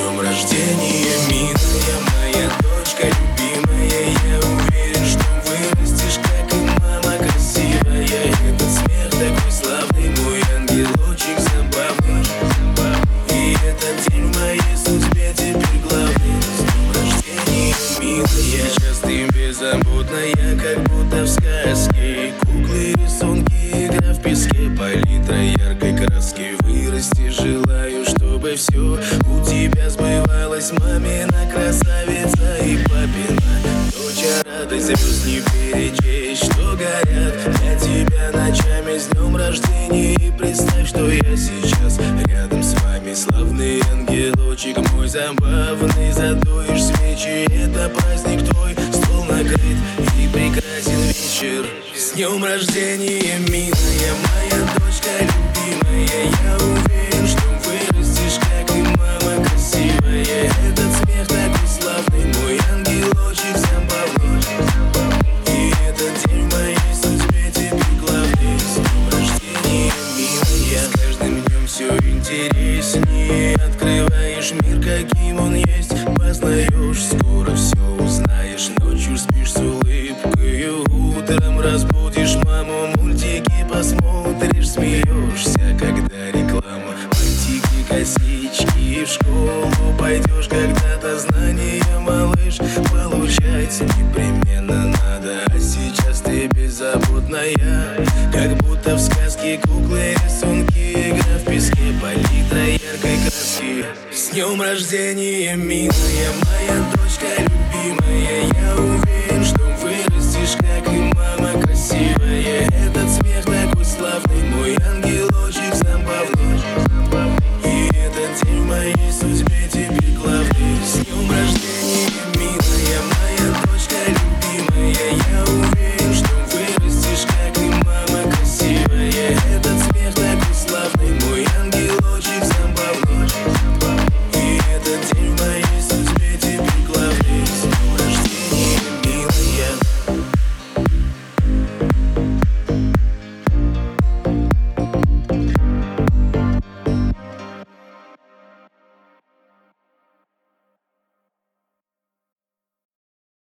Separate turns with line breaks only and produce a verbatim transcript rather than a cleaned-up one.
днем рождения, милая моя дочка любимая. Я уверен, что вырастешь, как и мама красивая. Этот смех такой славный, мой ангелочек забавный. И этот день в моей судьбе теперь главный. С днем рождения, милая. Сейчас ты беззаботная, как будто в сказке. Куклы, рисунки, игра в песке, палитра яркой краски. Вырасти желаю, чтобы все у тебя сбывалось. Мамина красавица и папина дочь, радость звезд не перечесть, что горят для тебя ночами. С днем рождения, и представь, что я сейчас рядом с вами. Славный ангелочек мой забавный, задуешь свечи, это праздник твой, стол накрыт и прекрасен вечер. С днем рождения, милая моя дочка любимая. Я уверен, что вырастешь, как и мама красивая. Этот смех такой славный, мой ангелочек забавный. И этот день в моей судьбе теперь главный. С днем рождения, милая. С каждым днем все интереснее. Открываешь мир, каким он есть. Познаешь, скоро все узнаешь. Ночью спишь с улыбкой, утром разбудишь маму. Мультики посмотришь, смеешься, когда реклама. Бантики, косички, в школу пойдешь когда-то. Знания, малыш, получать непременно надо. А сейчас ты беззаботная, как будто в сказке. Куклы, рисунки, игра в песке, палитра яркой краски. С днем рождения, милая моя дочка любимая. Я уверен, что вырастешь, как и мама красивая. Этот смех